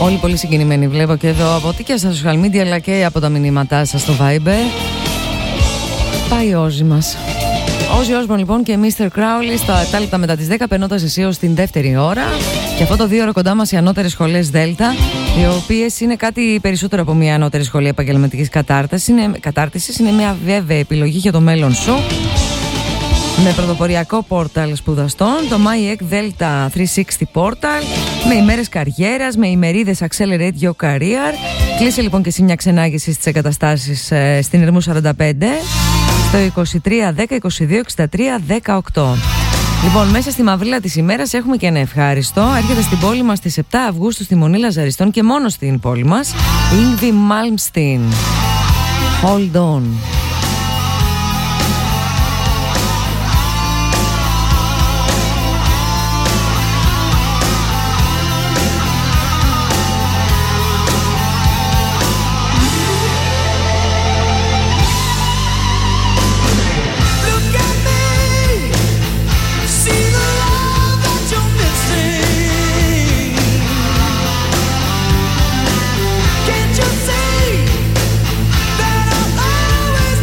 Όλοι πολύ συγκινημένοι βλέπω και εδώ από ό,τι και στα social media αλλά και από τα μηνύματά σας στο Viber. Πάει ο Όζη μας. Όζη Osbourne λοιπόν και Mr. Crowley στα 7 λεπτά μετά τις 10, περνώντας εσείως στην δεύτερη ώρα. Και αυτό το 2 ώρα κοντά μας οι ανώτερες σχολές Δέλτα, οι οποίες είναι κάτι περισσότερο από μια ανώτερη σχολή επαγγελματικής κατάρτισης. Είναι μια βέβαιη επιλογή για το μέλλον σου. Με πρωτοποριακό πόρταλ σπουδαστών, το MyEC Delta 360 Portal, με ημέρες καριέρας, με ημερίδες Accelerate Your Career. Κλείσε λοιπόν και εσύ μια ξενάγηση στις εγκαταστάσεις στην Ερμού 45, στο 23 10 22 63 18. Λοιπόν, μέσα στη μαυρίλα της ημέρας έχουμε και ένα ευχάριστο. Έρχεται στην πόλη μας στις 7 Αυγούστου στη Μονή Λαζαριστών και μόνο στην πόλη μας, Yngwie Malmsteen. Hold on. Can't you see that I'll always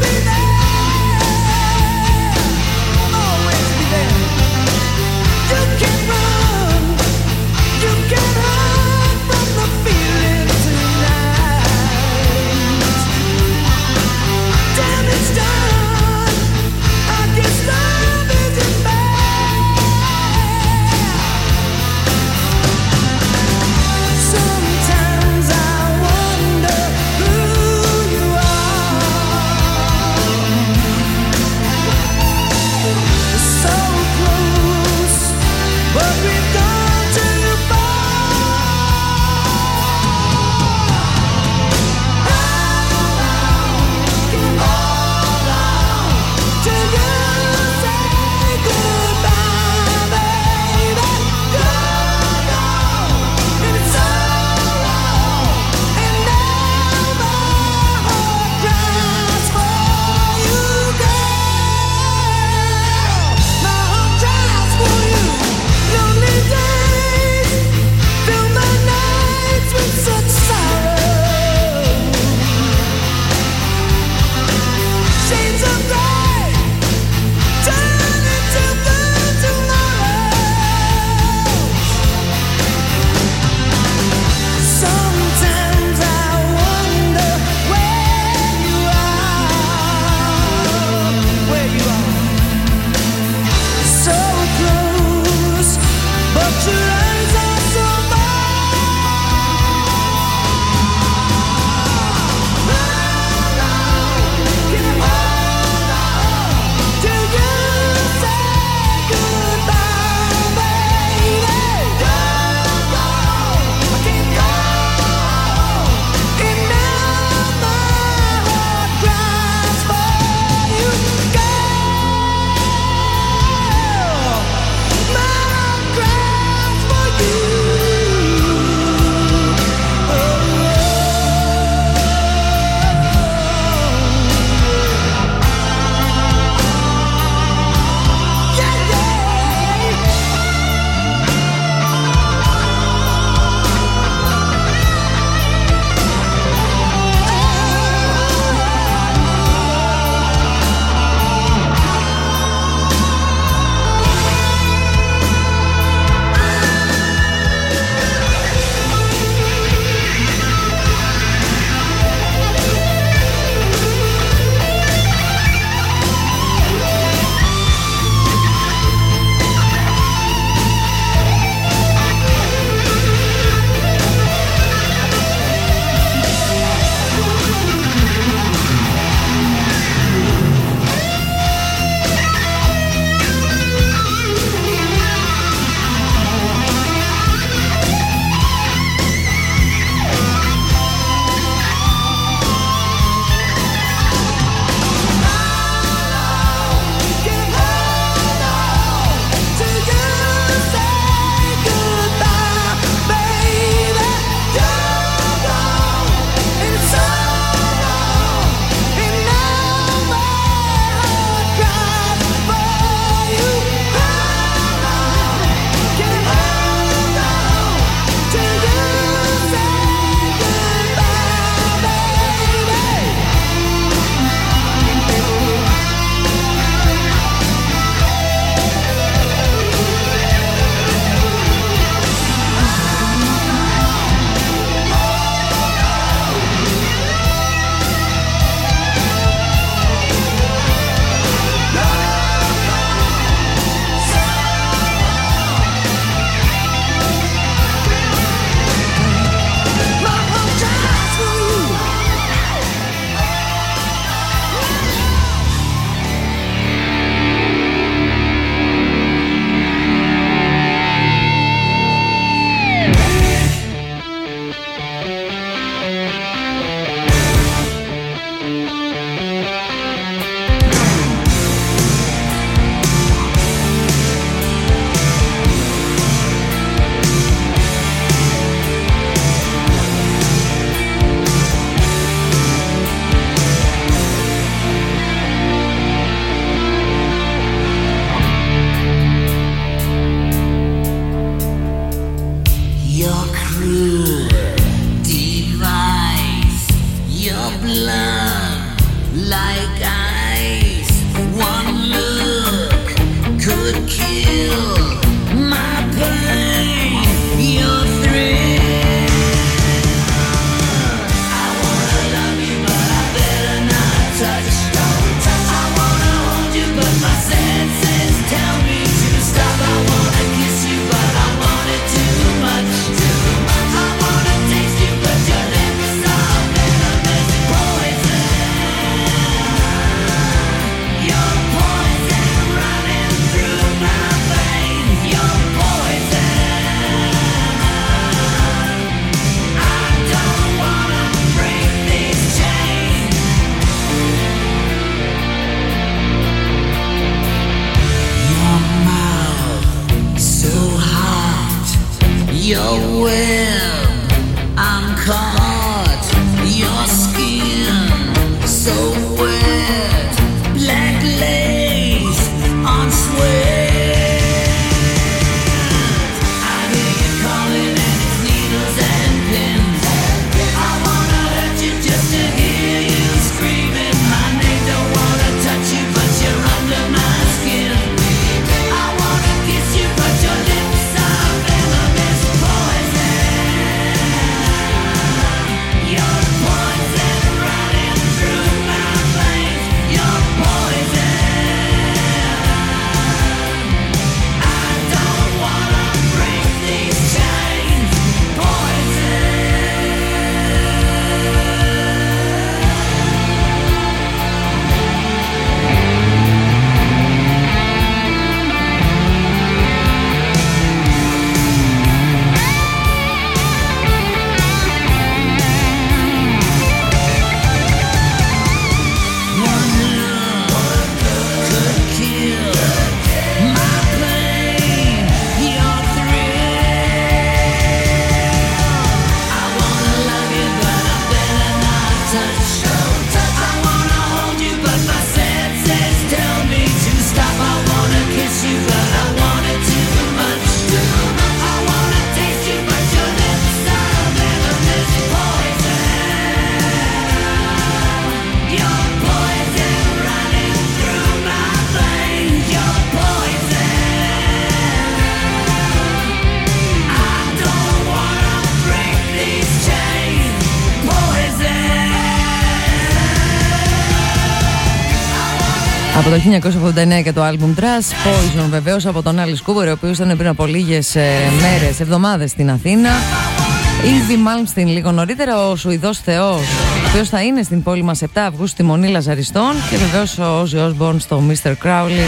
Από το 1989 και το album Trash Poison, βεβαίως, από τον Alice Cooper, ο οποίος ήταν πριν από λίγες μέρες, εβδομάδες στην Αθήνα. Yngwie Malmsteen λίγο νωρίτερα, ο Σουηδός Θεός, ο οποίος θα είναι στην πόλη μας 7 Αυγούστου στη Μονή Λαζαριστών. Και βεβαίως ο Ozzy Osbourne στο Mr. Crowley.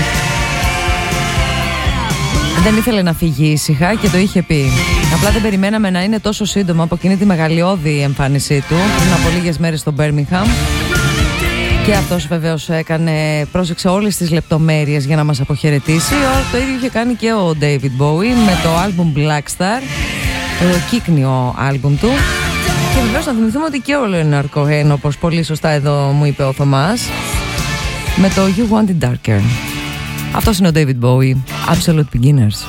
Δεν ήθελε να φύγει ήσυχα και το είχε πει. Απλά δεν περιμέναμε να είναι τόσο σύντομα από εκείνη τη μεγαλειώδη εμφάνισή του πριν από λίγες μέρες στο Birmingham. Και αυτός βεβαίως πρόσεξε όλες τις λεπτομέρειες για να μας αποχαιρετήσει. Το ίδιο είχε κάνει και ο David Bowie με το album Black Star, το κύκνιο album του. Και βεβαίως να θυμηθούμε ότι και ο Leonard Cohen, όπως πολύ σωστά εδώ μου είπε ο Θωμάς, με το You Want It Darker. Αυτός είναι ο David Bowie, Absolute Beginners.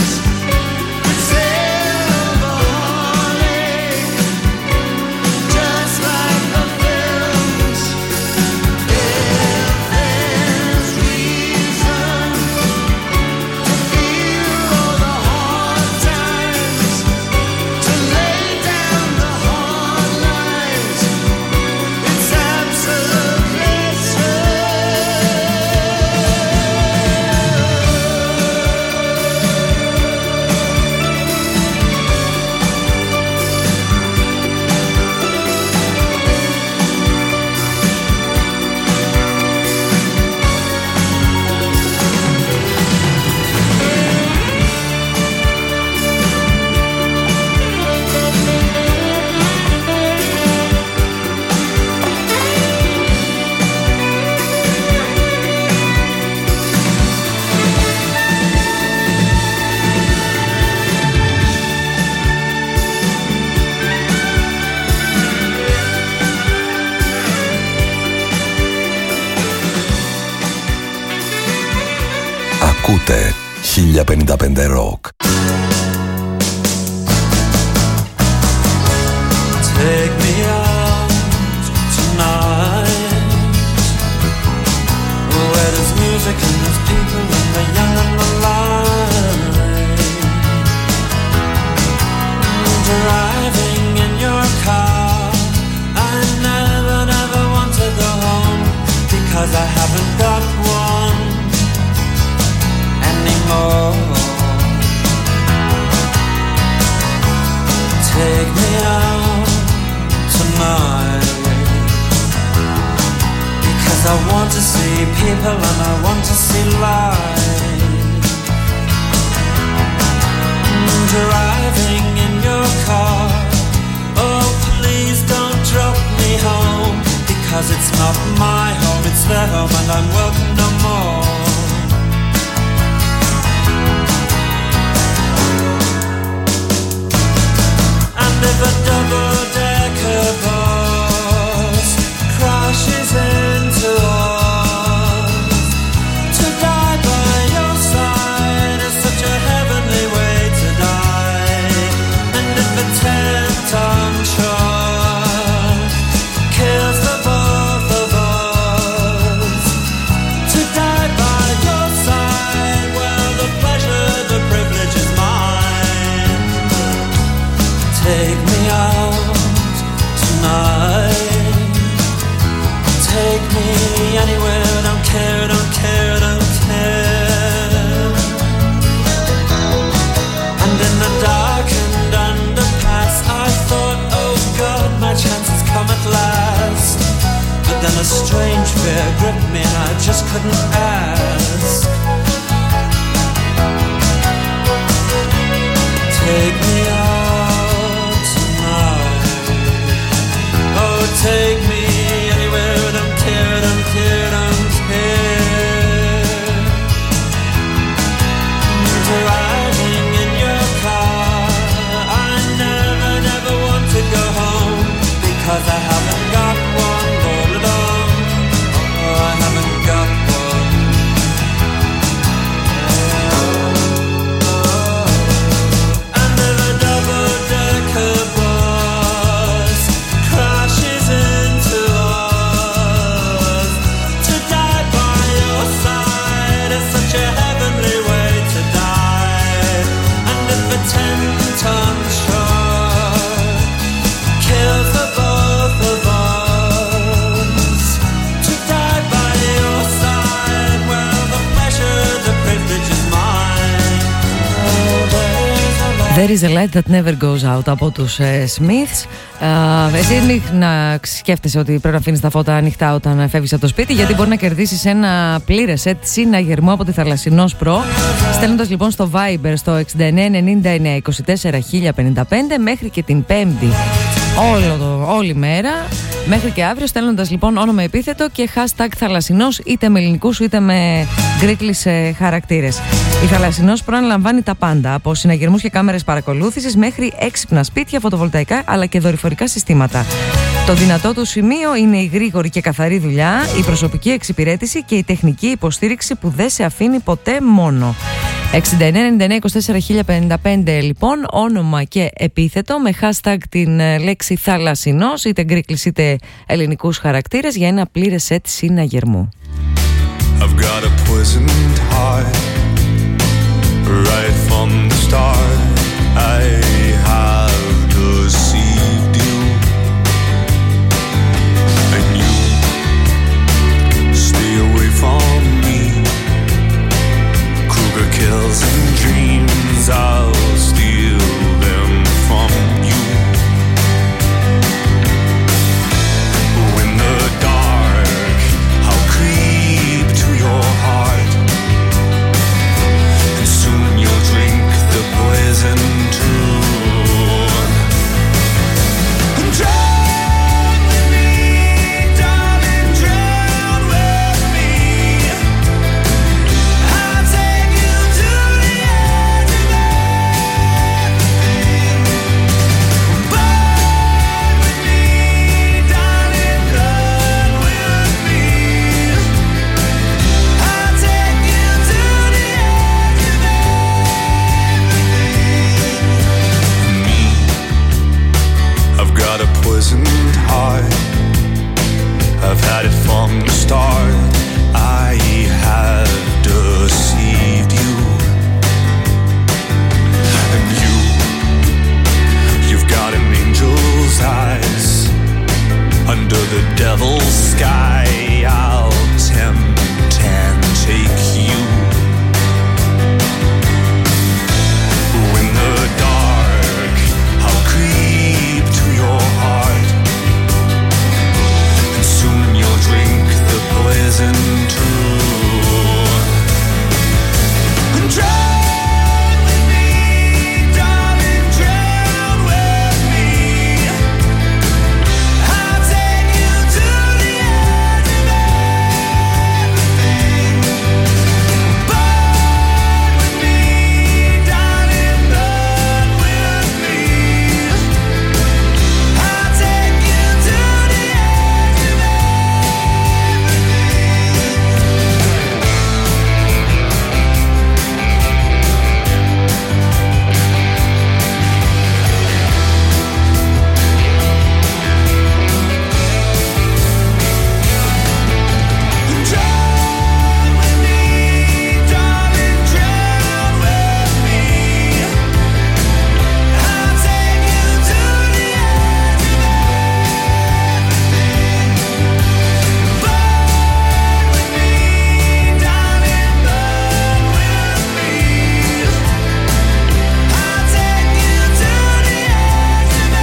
Just Ακούτε 1055 Rock. Take me out tonight, where there's music and there's people and the young and the light. Driving in your car, I never want to go home, because I haven't got one anymore. Take me out tonight, because I want to see people and I want to see life. Driving in your car, oh please don't drop me home, because it's not my home, it's their home and I'm welcome no more. And if a double-decker bus crashes into us, to die by your side is such a heavenly way to die. And if a 10-ton truck kills the both of us, to die by your side, well, the pleasure, the privilege is mine. Take me out tonight, take me anywhere, don't care, don't care, don't care. And in the darkened underpass, I thought, oh God, my chance has come at last. But then a strange fear gripped me and I just couldn't ask. Take me out tonight, oh take me anywhere, don't care, don't care, don't care. Driving in your car, I never want to go home, because I haven't got one all alone. Oh, I haven't got one. And if a double-decker bus crashes into us, to die by your side is such a heavenly way to die. And if a 10-ton truck kills the both of us, to die by your side, well, the pleasure, the privilege is mine. Oh, There is a light that never goes out από τους Smiths. Εσύ να σκέφτεσαι ότι πρέπει να αφήνεις τα φώτα ανοιχτά όταν φεύγεις από το σπίτι, γιατί μπορεί να κερδίσεις ένα πλήρες σετ συναγερμού από τη Θαλασσινός Pro, στέλνοντας λοιπόν στο Viber στο 6999241055 μέχρι και την Πέμπτη όλη μέρα, μέχρι και αύριο, στέλνοντας λοιπόν όνομα επίθετο και hashtag Θαλασσινός, είτε με ελληνικούς είτε με γκρίκλεις χαρακτήρες. Η Θαλασσινός προαναλαμβάνει τα πάντα, από συναγερμούς και κάμερες παρακολούθησης μέχρι έξυπνα σπίτια, φωτοβολταϊκά αλλά και δορυφορικά συστήματα. Το δυνατό του σημείο είναι η γρήγορη και καθαρή δουλειά, η προσωπική εξυπηρέτηση και η τεχνική υποστήριξη που δεν σε αφήνει ποτέ μόνο. 6999241055 λοιπόν, όνομα και επίθετο με hashtag την λέξη Θαλασσινός, είτε γκρίκλεις είτε ελληνικούς χαρακτήρες, για ένα πλήρες σετ συναγερμού. I've got a poisoned heart. Right from the start I have deceived you, and you stay away from me. Kruger kills and dreams, I'll steal them from you. In the dark I'll creep to your heart, poisoned heart. I've had it from the start. I have deceived you. And you've got an angel's eyes. Under the devil's sky, I'll tempt and take you. In the dark, I'll creep to your heart, and soon you'll drink the poison too. And drown with me, darling, drown with me. I'll take you to the edge of everything. Burn with me, darling, burn with me. I'll take you to the edge of drown with me, darling, drown with me. I'll take you to the edge of everything. Burn with me, darling, burn with me. I'll take you to the edge of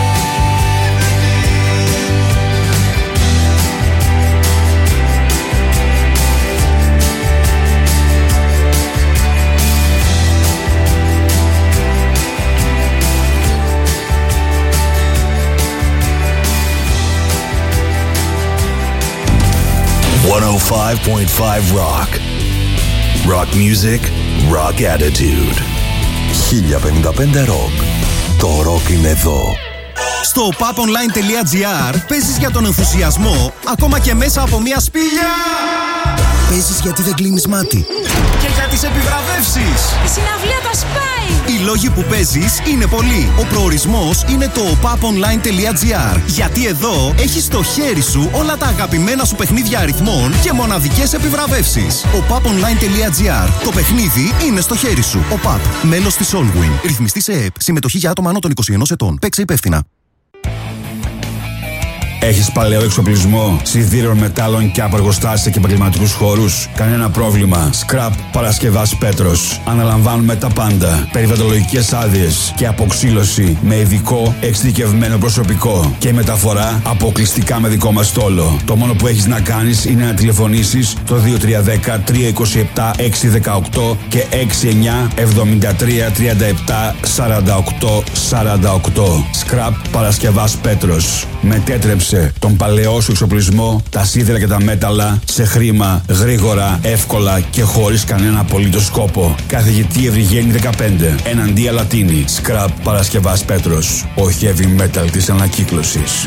.5 Rock. Rock music, rock attitude. 1055 Rock. Το rock είναι εδώ. Στο paponline.gr παίζεις για τον ενθουσιασμό ακόμα και μέσα από μια σπήλια. Παίζεις γιατί δεν κλείνεις μάτι. Και για τις επιβραβεύσεις. Η συναυλία τα σπάει! Οι λόγοι που παίζεις είναι πολλοί. Ο προορισμός είναι το paponline.gr. Γιατί εδώ έχεις στο χέρι σου όλα τα αγαπημένα σου παιχνίδια αριθμών και μοναδικές επιβραβεύσεις. Ο paponline.gr. Το παιχνίδι είναι στο χέρι σου. Ο PAP. Μέλος της Allwin. Ρυθμιστή σε ΕΕΠ. Συμμετοχή για άτομα άνω των 21 ετών. Παίξε υπεύθυνα. Έχεις παλαιό εξοπλισμό, σιδήρων, μετάλλων και απεργοστάσια και επαγγελματικούς χώρους? Κανένα πρόβλημα. Scrap Παρασκευάς Πέτρος. Αναλαμβάνουμε τα πάντα. Περιβαλλοντολογικές άδειες και αποξύλωση με ειδικό εξειδικευμένο προσωπικό. Και μεταφορά αποκλειστικά με δικό μας στόλο. Το μόνο που έχεις να κάνεις είναι να τηλεφωνήσεις το 2310 327 618 και 69 73 37 48 48. Scrap Παρασκευάς Πέτρος. Μετέτρεψε τον παλαιό σου εξοπλισμό, τα σίδερα και τα μέταλλα σε χρήμα, γρήγορα, εύκολα και χωρίς κανένα απολύτως σκόπο. Καθηγητή Ευρυγένη 15, εναντία Λατίνη. Scrap Παρασκευάς Πέτρος. Ο heavy metal της ανακύκλωσης.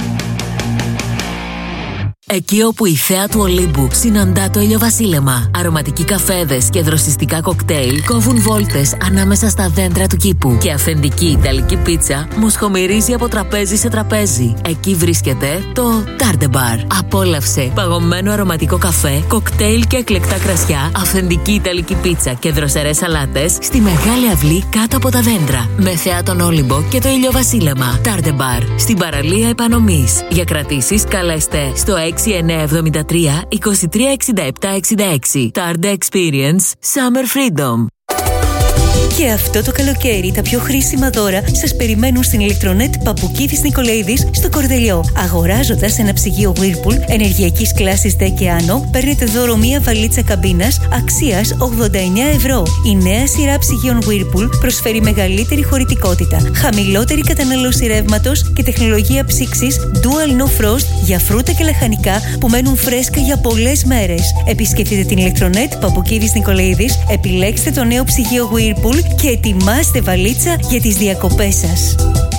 Εκεί όπου η θέα του Ολύμπου συναντά το ηλιοβασίλεμα, αρωματικοί καφέδες και δροσιστικά κοκτέιλ κόβουν βόλτες ανάμεσα στα δέντρα του κήπου και αυθεντική ιταλική πίτσα μοσχομυρίζει από τραπέζι σε τραπέζι. Εκεί βρίσκεται το Tarde Bar. Απόλαυσε παγωμένο αρωματικό καφέ, κοκτέιλ και εκλεκτά κρασιά, αυθεντική ιταλική πίτσα και δροσερές σαλάτες στη μεγάλη αυλή κάτω από τα δέντρα. Με θέα τον Όλυμπο και το ηλιοβασίλεμα. Tarde Bar. Στην παραλία Επανομής. Για κρατήσεις καλέστε στο 6973 236766. Tarde Experience Summer Freedom. Και αυτό το καλοκαίρι τα πιο χρήσιμα δώρα σας περιμένουν στην Ηλεκτρονέτ Παπουκίδης Νικολαίδης στο Κορδελιό. Αγοράζοντας ένα ψυγείο Whirlpool ενεργειακής κλάσης D και άνω, παίρνετε δώρο μία βαλίτσα καμπίνας αξίας 89 ευρώ. Η νέα σειρά ψυγείων Whirlpool προσφέρει μεγαλύτερη χωρητικότητα, χαμηλότερη κατανάλωση ρεύματος και τεχνολογία ψήξης Dual No Frost για φρούτα και λαχανικά που μένουν φρέσκα για πολλές μέρες. Επισκεφτείτε την Ηλεκτρονέτ Παπουκίδης Νικολαίδης, επιλέξτε το νέο ψυγείο Whirlpool και ετοιμάστε βαλίτσα για τις διακοπές σας.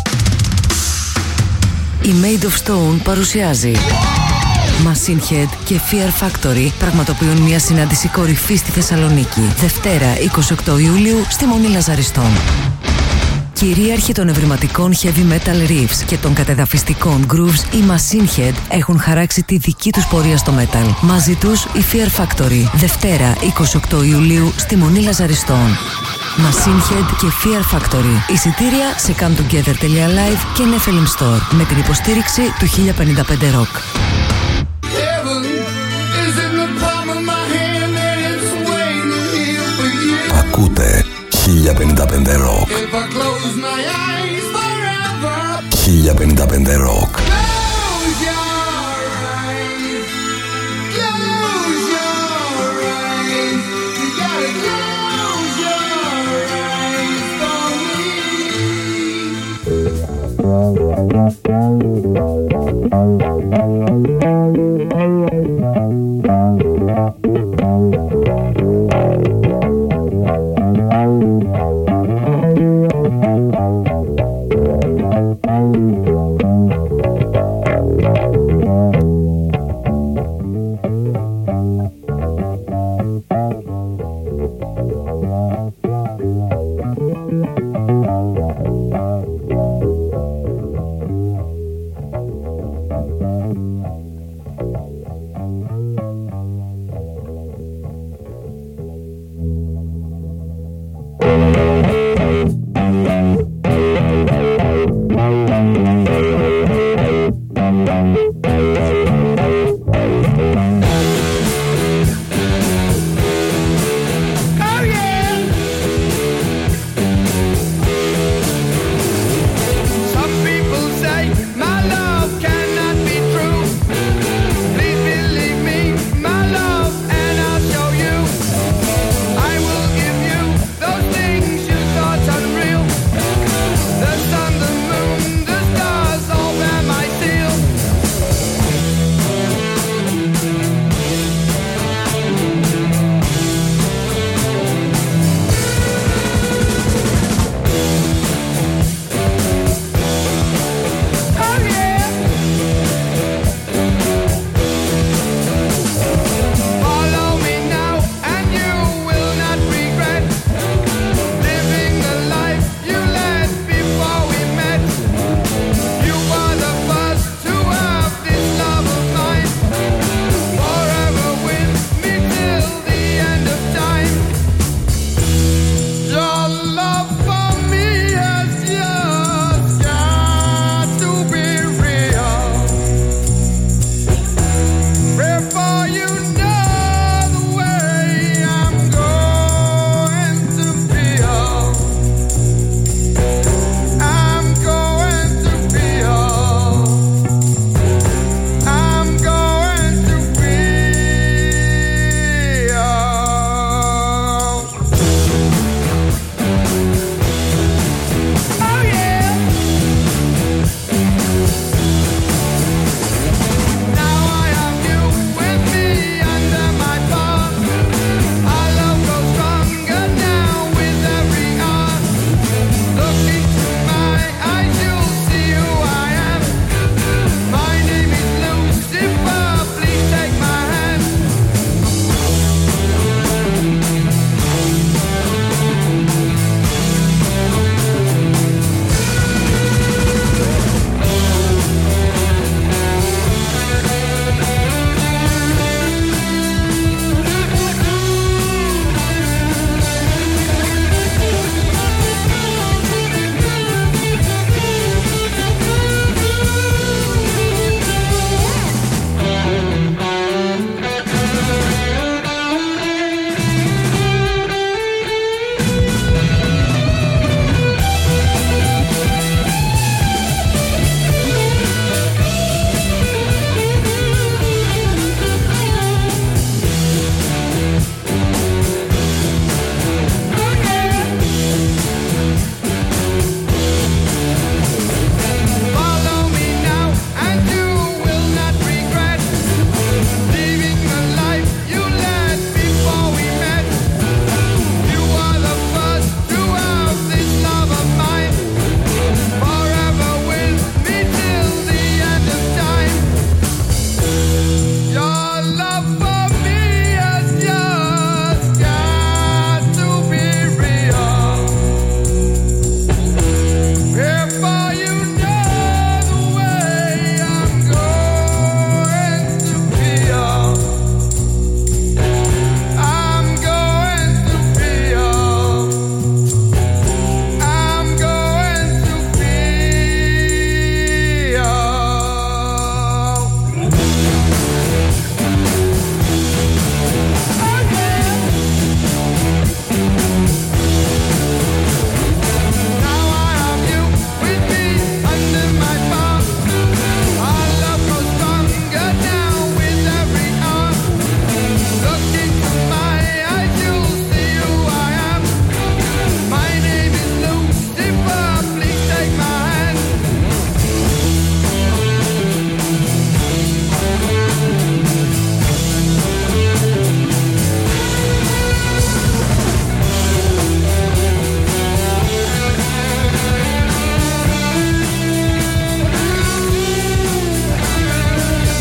Η Made of Stone παρουσιάζει Machine Head και Fear Factory πραγματοποιούν μια συνάντηση κορυφή στη Θεσσαλονίκη. Δευτέρα 28 Ιουλίου στη Μονή Λαζαριστών. Κυρίαρχοι των ευρηματικών heavy metal riffs και των κατεδαφιστικών grooves, οι Machine Head έχουν χαράξει τη δική τους πορεία στο metal. Μαζί τους η Fear Factory, Δευτέρα 28 Ιουλίου στη Μονή Λαζαριστών. Machine Head και Fear Factory. Εισιτήρια σε cometogether.live και Nephilim Store με την υποστήριξη του 1055 Rock. Ακούτε 1055 Rock. 1055 Rock.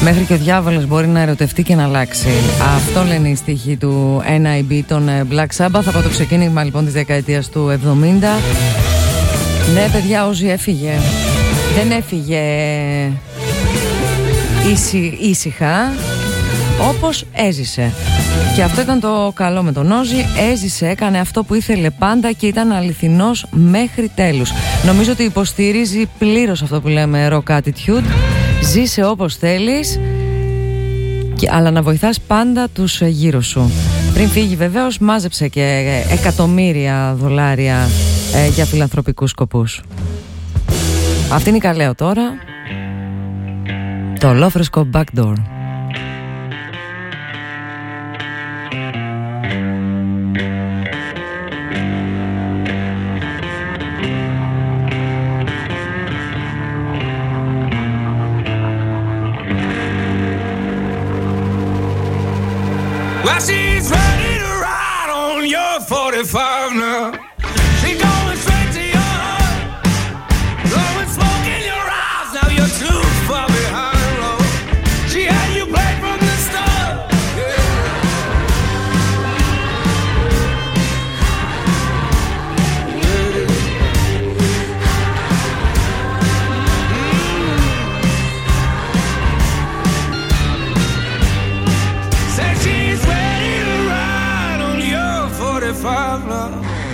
Μέχρι και ο διάβολος μπορεί να ερωτευτεί και να αλλάξει. Αυτό λένε οι στίχοι του NIB των Black Sabbath από το ξεκίνημα λοιπόν της δεκαετίας του 70. Ναι παιδιά, Όζι έφυγε. Δεν έφυγε ήσυχα, όπως έζησε. Και αυτό ήταν το καλό με τον Όζι. Έζησε, έκανε αυτό που ήθελε πάντα και ήταν αληθινός μέχρι τέλους. Νομίζω ότι υποστηρίζει πλήρως αυτό που λέμε rock attitude. Ζήσε όπως θέλεις, αλλά να βοηθάς πάντα τους γύρω σου. Πριν φύγει βεβαίως μάζεψε και εκατομμύρια δολάρια για φιλανθρωπικούς σκοπούς. Αυτή είναι η Καλέο τώρα. Το ολόφρεσκο Backdoor. Well, she's ready to ride on your 45 now. She's going straight to your heart, blowing smoke in your eyes. Now you're too far behind, Lord. She had you played from the start. Said she's ready to ride on your 45 now.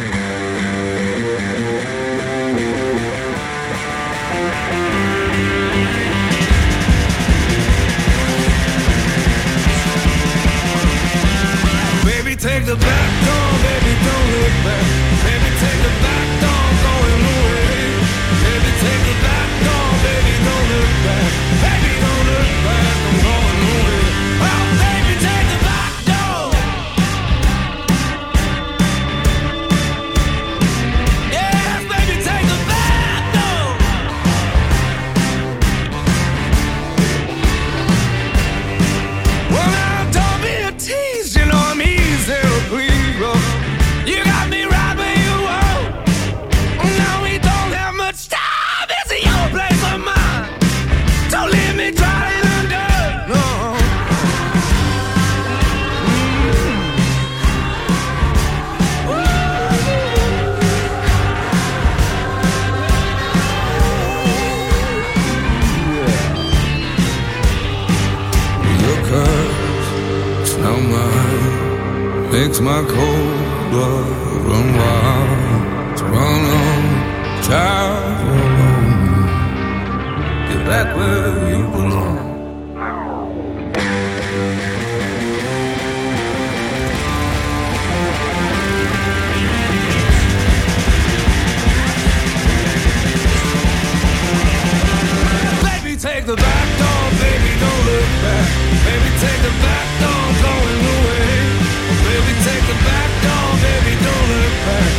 Baby, take the back door, baby, don't look back. Baby, take the back door, going away. Baby, take the back door, baby, don't look back. Baby, don't look back, I'm going away. Oh, baby, take the back door. Yes, baby, take the back door. Well, now don't be a tease, you know I'm easy to please, bro. You got me right where you want. Now we don't have much time. It's your place or mine. Don't leave me drying under. No. Your curves, smell mine, makes my cold blood run wild. So run on, travel alone, get back where you belong. Baby, take the back door, baby, don't look back. Baby, take the back door, going away. Baby, take the back door, baby, don't look back.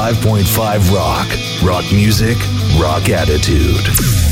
105.5 Rock. Rock music, rock attitude.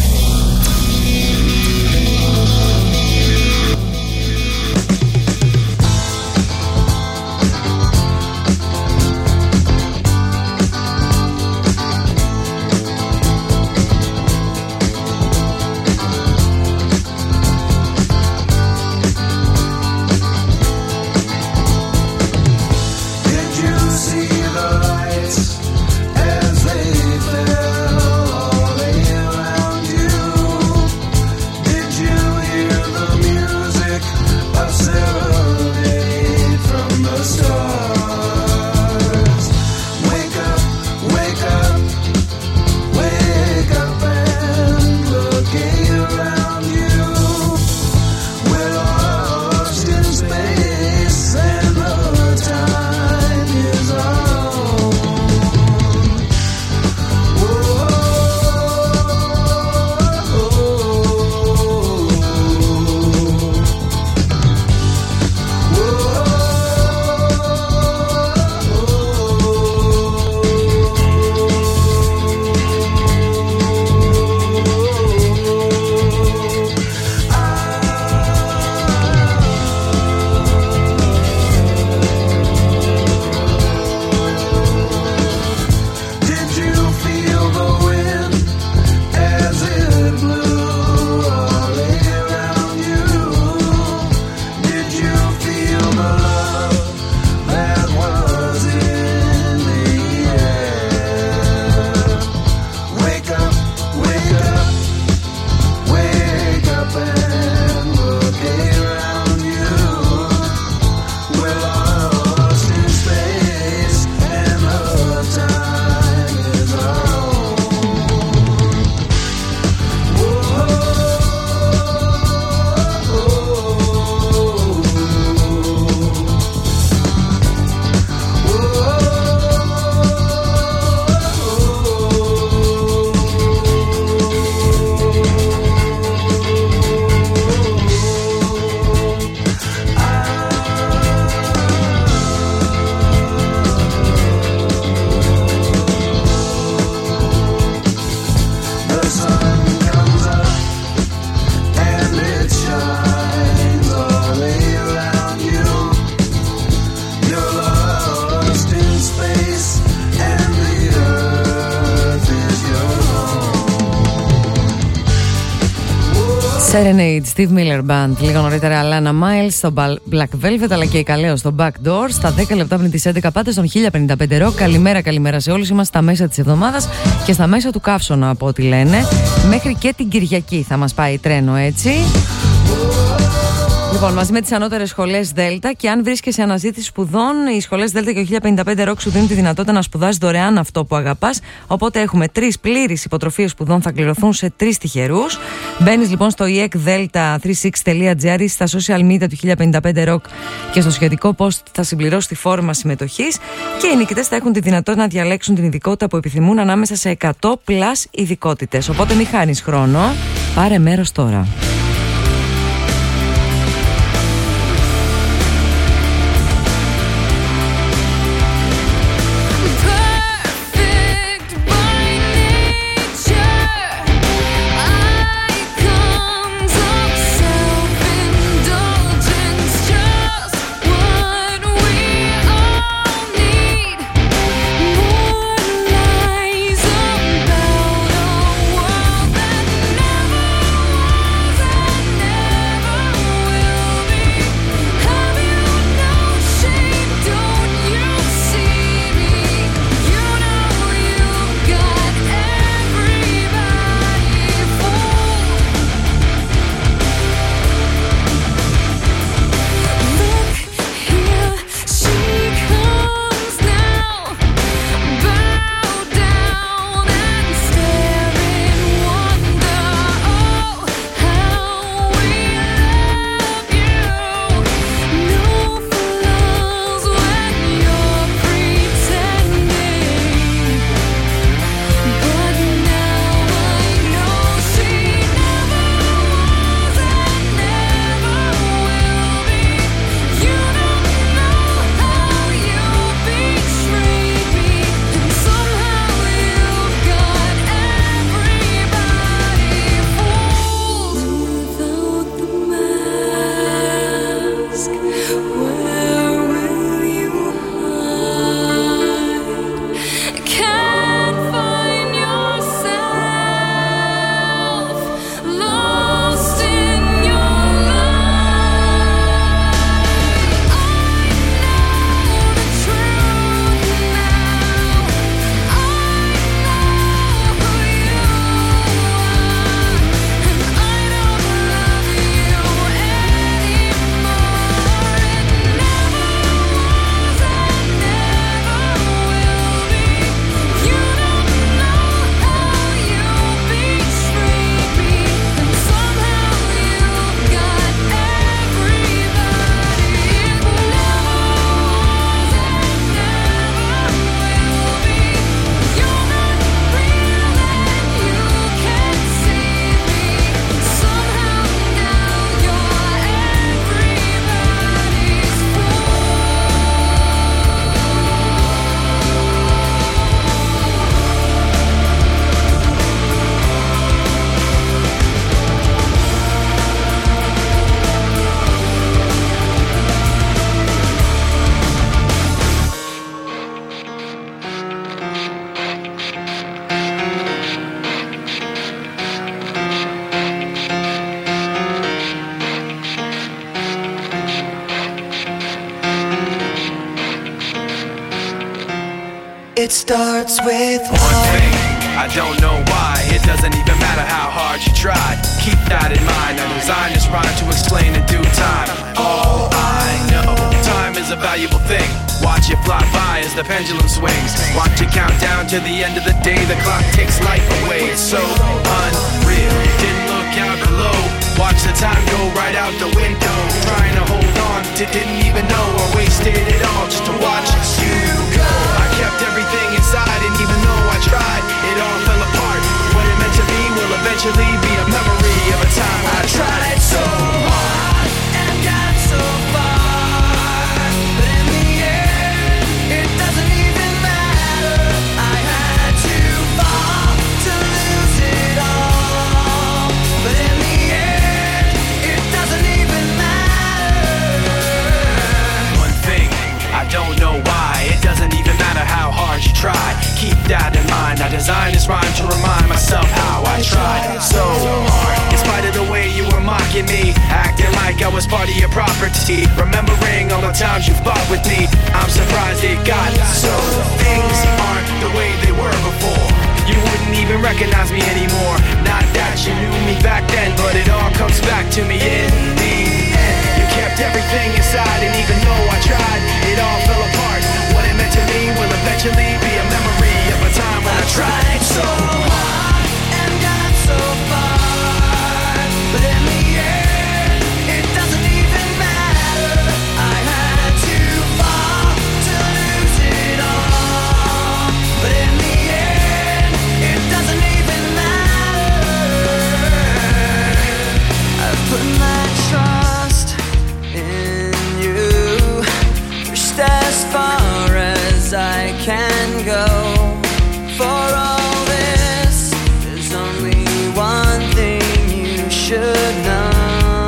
Serenade, Steve Miller Band. Λίγο νωρίτερα Alana Miles στο Black Velvet, αλλά και η Καλέο στο Backdoor. Στα 10 λεπτά πριν τις 11 πάτε στον 1055 Rock. Καλημέρα σε όλους. Είμαστε στα μέσα της εβδομάδας και στα μέσα του καύσωνα, από ό,τι λένε. Μέχρι και την Κυριακή θα μας πάει τρένο, έτσι. Λοιπόν, μαζί με τις ανώτερες σχολές Δέλτα, και αν βρίσκεσαι αναζήτηση σπουδών, οι σχολές Δέλτα και ο 1055 Rock σου δίνουν τη δυνατότητα να σπουδάσεις δωρεάν αυτό που αγαπάς. Οπότε έχουμε 3 πλήρεις υποτροφίες σπουδών, θα κληρωθούν σε 3 τυχερούς. Μπαίνεις λοιπόν στο iecdelta36.gr ή στα social media του 1055 Rock και στο σχετικό post θα συμπληρώσει τη φόρμα συμμετοχής. Και οι νικητές θα έχουν τη δυνατότητα να διαλέξουν την ειδικότητα που επιθυμούν ανάμεσα σε 100 πλάς ειδικότητες. Οπότε μην χάνεις χρόνο, πάρε μέρος τώρα. Never It starts with one thing. I don't know why. It doesn't even matter how hard you try. Keep that in mind. I designed this rhyme to explain in due time. All I know, time is a valuable thing. Watch it fly by as the pendulum swings. Watch it count down to the end of the day. The clock takes life away. It's so unreal. Didn't look out below. Watch the time go right out the window. Trying to hold on to didn't even know I wasted it all just to watch you go. I kept everything inside and even though I tried, it all fell apart. What it meant to be will eventually be a memory of a time I tried so hard and got so far. But in the end, it doesn't even matter. I had to fall to lose it all. But in the end, it doesn't even matter. One thing, I don't know why. It doesn't even matter how hard you try. Keep that in mind. I designed this rhyme to remind myself how I tried so hard. In spite of the way you were mocking me, acting like I was part of your property. Remembering all the times you fought with me, I'm surprised it got so. Things aren't the way they were before. You wouldn't even recognize me anymore. Not that you knew me back then, but it all comes back to me in the end. You kept everything inside and even though I tried, it all fell apart. What it meant to me will eventually be a memory of a time when I tried so hard and got so far. But in the end, it doesn't even matter. I had to fall to lose it all. But in the end, it doesn't even matter. I've put my trust in you, pushed as far as I can go. For all this, there's only one thing you should know.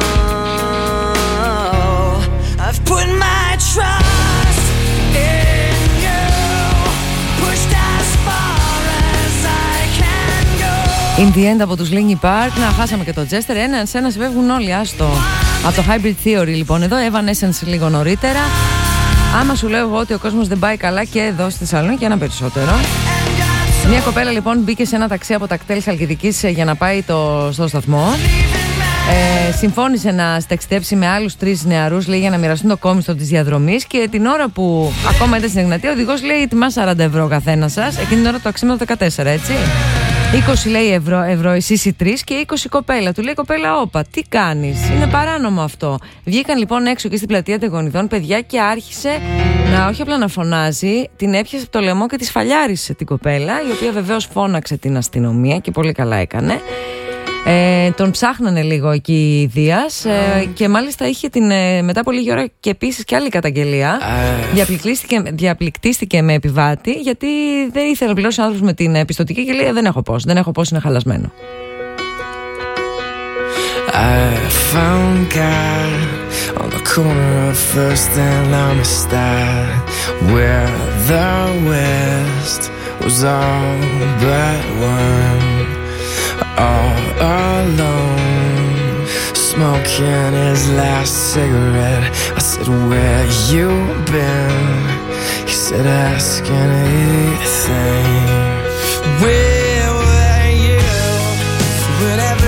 I've put my trust in you, pushed as far as I can go. In the end από τους Linkin Park. Να, χάσαμε και το Chester. Ένας φεύγουν όλοι, άστο. Από το Hybrid Theory λοιπόν εδώ, Evanescence λίγο νωρίτερα. Άμα σου λέω εγώ ότι ο κόσμος δεν πάει καλά και εδώ στη Θεσσαλονίκη, ένα περισσότερο. Μια κοπέλα λοιπόν μπήκε σε ένα ταξί από τα κτέλ Χαλκιδικής για να πάει στο σταθμό. Συμφώνησε να στεξιτέψει με άλλους 3 νεαρούς, λέει, για να μοιραστούν το κόμιστο της διαδρομής. Και την ώρα που ακόμα ήταν στην Εγνατία, ο οδηγός λέει: τιμά 40 ευρώ καθένα σας. Εκείνη την ώρα το αξίμετο 14, έτσι. 20 λέει ευρώ εσείς οι 3 και 20 κοπέλα. Του λέει κοπέλα, όπα, τι κάνεις, είναι παράνομο αυτό. Βγήκαν λοιπόν έξω και στην πλατεία Τεγονιδών παιδιά και άρχισε να όχι απλά να φωνάζει, την έπιασε από το λαιμό και τη σφαλιάρισε την κοπέλα, η οποία βεβαίως φώναξε την αστυνομία και πολύ καλά έκανε. Τον ψάχνανε λίγο εκεί η Δίας και μάλιστα είχε μετά από λίγη ώρα και επίσης και άλλη καταγγελία. Διαπληκτίστηκε με επιβάτη γιατί δεν ήθελε να πληρώσει ο άνθρωπος με την πιστωτική και λέει δεν έχω πώς, είναι χαλασμένο. I found God on the corner of First and Amistad, where the West was all but one. All alone, smoking his last cigarette. I said, where you been? He said, ask anything. Where were you whenever